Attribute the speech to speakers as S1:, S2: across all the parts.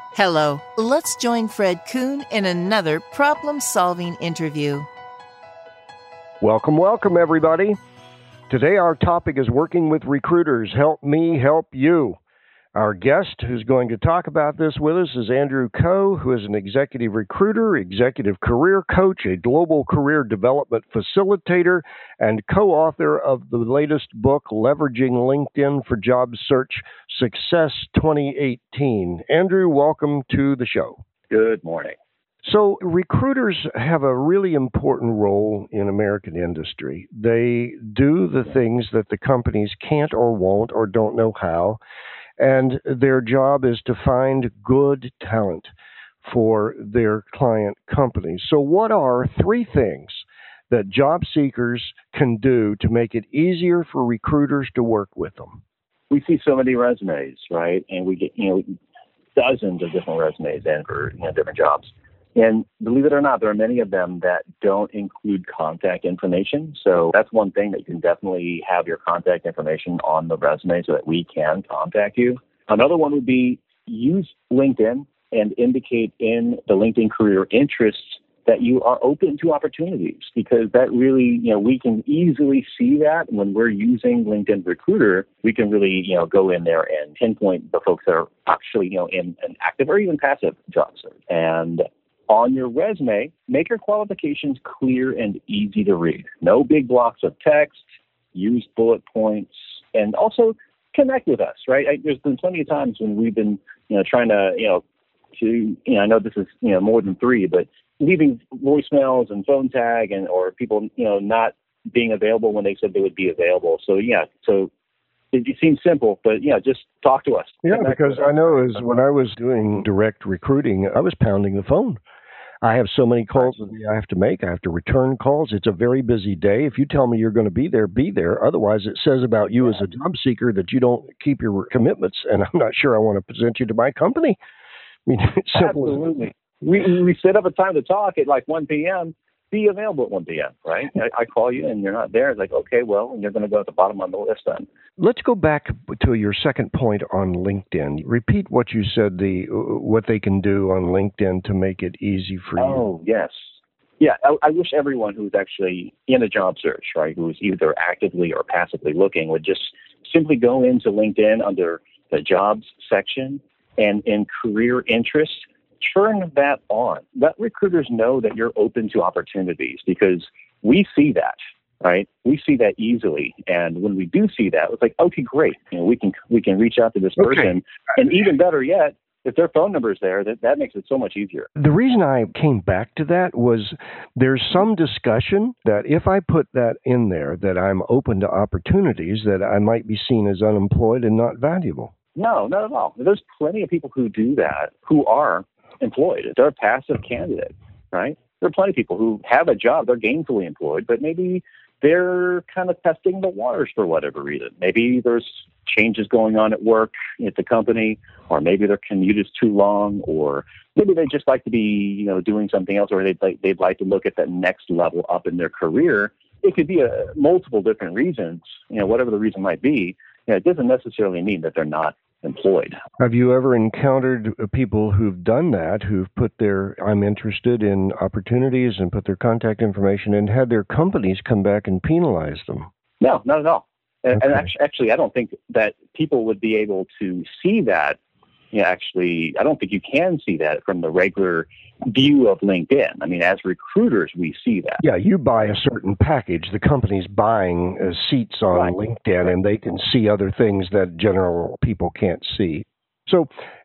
S1: Hello, let's join Fred Kuhn in another problem-solving interview.
S2: Welcome, everybody. Today our topic is working with recruiters. Help me help you. Our guest who's going to talk about this with us is Andrew Ko, who is an executive recruiter, executive career coach, a global career development facilitator, and co-author of the latest book, Leveraging LinkedIn for Job Search Success 2018. Andrew, welcome to the show.
S3: Good morning.
S2: So recruiters have a really important role in American industry. They do the things that the companies can't or won't or don't know how. And their job is to find good talent for their client companies. So what are three things that job seekers can do to make it easier for recruiters to work with them?
S3: We see so many resumes, right? And we get, dozens of different resumes in for different jobs. And believe it or not, there are many of them that don't include contact information. So that's one thing that you can definitely have your contact information on the resume so that we can contact you. Another one would be use LinkedIn and indicate in the LinkedIn career interests that you are open to opportunities, because that really, we can easily see that when we're using LinkedIn Recruiter. We can really, go in there and pinpoint the folks that are actually, in an active or even passive job search. And on your resume, make your qualifications clear and easy to read. No big blocks of text, use bullet points, and also connect with us, right? There's been plenty of times when we've been, trying to, I know this is, more than three, but leaving voicemails and phone tag or people, not being available when they said they would be available. So, it seems simple, but just talk to us.
S2: Yeah, because I know when I was doing direct recruiting, I was pounding the phone. I have so many calls a day I have to make. I have to return calls. It's a very busy day. If you tell me you're going to be there, be there. Otherwise, it says about you as a job seeker that you don't keep your commitments, and I'm not sure I want to present you to my company. I mean, it's simple.
S3: Absolutely. We set up a time to talk at like 1 p.m. Be available at 1 p.m., right? I call you and you're not there. It's like, okay, well, and you're going to go at the bottom on the list then.
S2: Let's go back to your second point on LinkedIn. Repeat what you said, what they can do on LinkedIn to make it easy for you.
S3: Oh, yes. Yeah, I wish everyone who's actually in a job search, right, who's either actively or passively looking, would just simply go into LinkedIn under the jobs section and in career interests, turn that on. Let recruiters know that you're open to opportunities, because we see that, right? We see that easily. And when we do see that, it's like, okay, great. We can reach out to this person. And even better yet, if their phone number is there, that makes it so much easier.
S2: The reason I came back to that was there's some discussion that if I put that in there, that I'm open to opportunities, that I might be seen as unemployed and not valuable.
S3: No, not at all. There's plenty of people who do that, who are employed. They're a passive candidate, right? There are plenty of people who have a job, they're gainfully employed, but maybe they're kind of testing the waters for whatever reason. Maybe there's changes going on at work, at the company, or maybe their commute is too long, or maybe they just like to be, doing something else, or they'd like to look at that next level up in their career. It could be multiple different reasons, whatever the reason might be. It doesn't necessarily mean that they're not employed.
S2: Have you ever encountered people who've done that, who've put I'm interested in opportunities and put their contact information and had their companies come back and penalize them?
S3: No, not at all.
S2: Okay.
S3: And actually, I don't think that people would be able to see that. Actually, I don't think you can see that from the regular view of LinkedIn. I mean, as recruiters, we see that.
S2: Yeah, you buy a certain package. The company's buying seats on LinkedIn, and they can see other things that general people can't see. So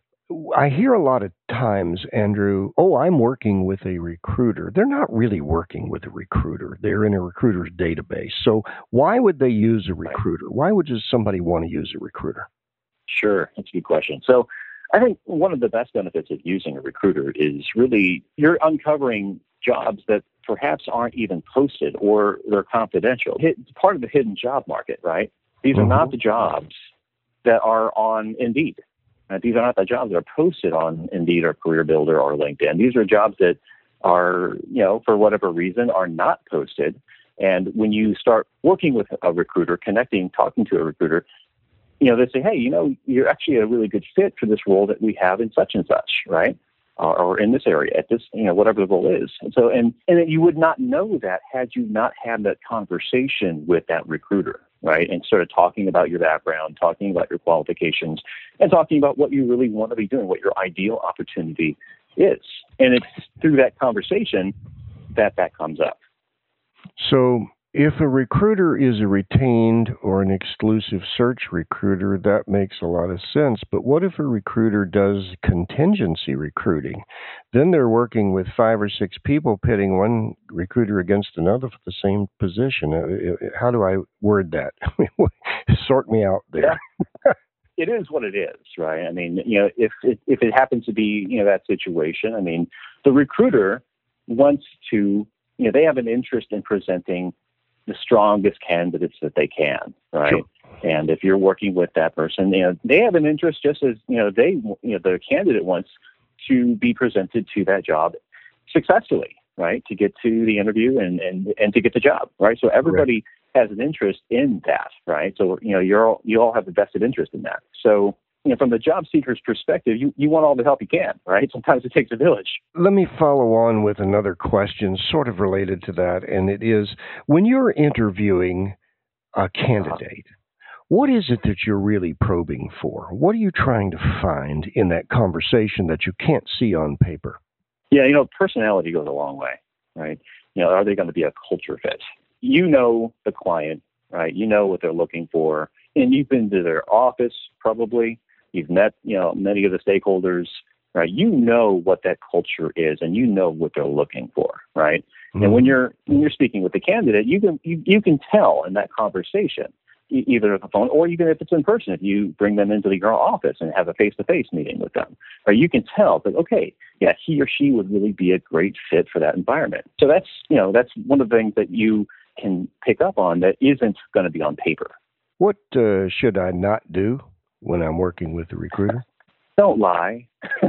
S2: I hear a lot of times, Andrew, I'm working with a recruiter. They're not really working with a recruiter. They're in a recruiter's database. So why would they use a recruiter? Why would just somebody want to use a recruiter?
S3: Sure, that's a good question. So I think one of the best benefits of using a recruiter is really you're uncovering jobs that perhaps aren't even posted or they're confidential. It's part of the hidden job market, right? These are not the jobs that are on Indeed. These are not the jobs that are posted on Indeed or Career Builder or LinkedIn. These are jobs that are, for whatever reason, are not posted. And when you start working with a recruiter, connecting, talking to a recruiter, they say, hey, you're actually a really good fit for this role that we have in such and such, right? Or in this area, at this, whatever the role is. And so, and you would not know that had you not had that conversation with that recruiter, right? And sort of talking about your background, talking about your qualifications, and talking about what you really want to be doing, what your ideal opportunity is. And it's through that conversation that comes up.
S2: So if a recruiter is a retained or an exclusive search recruiter, that makes a lot of sense. But what if a recruiter does contingency recruiting? Then they're working with 5 or 6 people, pitting one recruiter against another for the same position. How do I word that? Sort me out there.
S3: Yeah. It is what it is, right? I mean, if it happens to be, that situation, I mean, the recruiter wants to, they have an interest in presenting the strongest candidates that they can, right? Sure. And if you're working with that person, they have an interest just as, the candidate wants to be presented to that job successfully, right? To get to the interview and to get the job, right? So everybody has an interest in that, right? So, you all have a vested interest in that. So, from the job seeker's perspective, you want all the help you can, right? Sometimes it takes a village.
S2: Let me follow on with another question sort of related to that, and it is, when you're interviewing a candidate, what is it that you're really probing for? What are you trying to find in that conversation that you can't see on paper?
S3: Yeah, personality goes a long way, right? Are they going to be a culture fit? The client, right? You know what they're looking for, and you've been to their office probably. You've met, many of the stakeholders, right? You know what that culture is, and you know what they're looking for, right? Mm-hmm. And when you're speaking with the candidate, you can tell in that conversation, either on the phone or even if it's in person. If you bring them into your office and have a face-to-face meeting with them, right? You can tell that, okay, yeah, he or she would really be a great fit for that environment. So that's one of the things that you can pick up on that isn't going to be on paper.
S2: What should I not do when I'm working with a recruiter?
S3: Don't lie.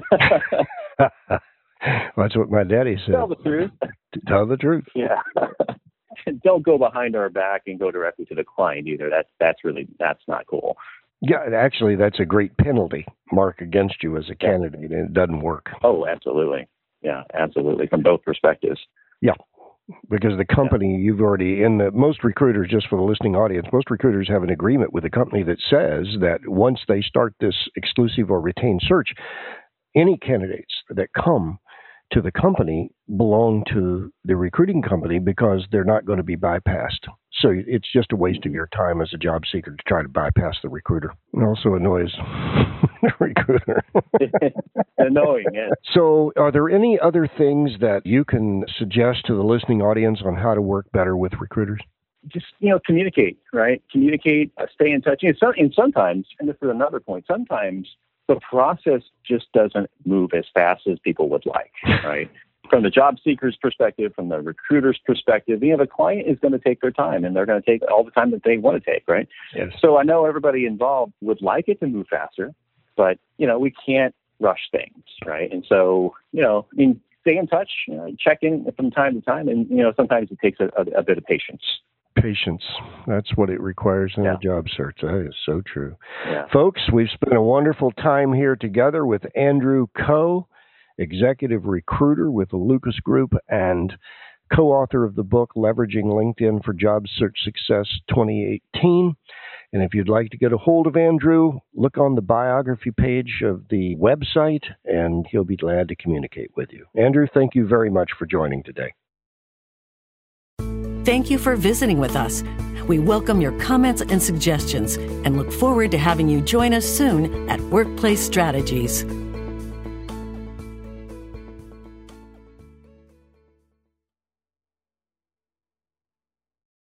S2: That's what my daddy said.
S3: Tell the truth.
S2: Tell the truth.
S3: Yeah. Don't go behind our back and go directly to the client either. That's not cool.
S2: Yeah, actually, that's a great penalty mark against you as a candidate, and it doesn't work.
S3: Oh, absolutely. Yeah, absolutely. From both perspectives.
S2: Yeah. Because the company you've already, most recruiters, just for the listening audience, most recruiters have an agreement with the company that says that once they start this exclusive or retained search, any candidates that come to the company belong to the recruiting company because they're not going to be bypassed. So it's just a waste of your time as a job seeker to try to bypass the recruiter. It also annoys the recruiter.
S3: Annoying, yeah.
S2: So are there any other things that you can suggest to the listening audience on how to work better with recruiters?
S3: Just, communicate, right? Communicate, stay in touch. And sometimes, and this is another point, sometimes the process just doesn't move as fast as people would like, right? From the job seeker's perspective, from the recruiter's perspective, the client is going to take their time, and they're going to take all the time that they want to take, right?
S2: Yes.
S3: So I know everybody involved would like it to move faster, but, we can't rush things, right? And so, stay in touch, check in from time to time, and, sometimes it takes a bit of patience.
S2: Patience. That's what it requires in a job search. That is so true.
S3: Yeah.
S2: Folks, we've spent a wonderful time here together with Andrew Coe, executive recruiter with the Lucas Group and co-author of the book, Leveraging LinkedIn for Job Search Success 2018. And if you'd like to get a hold of Andrew, look on the biography page of the website, and he'll be glad to communicate with you. Andrew, thank you very much for joining today.
S4: Thank you for visiting with us. We welcome your comments and suggestions and look forward to having you join us soon at Workplace Strategies.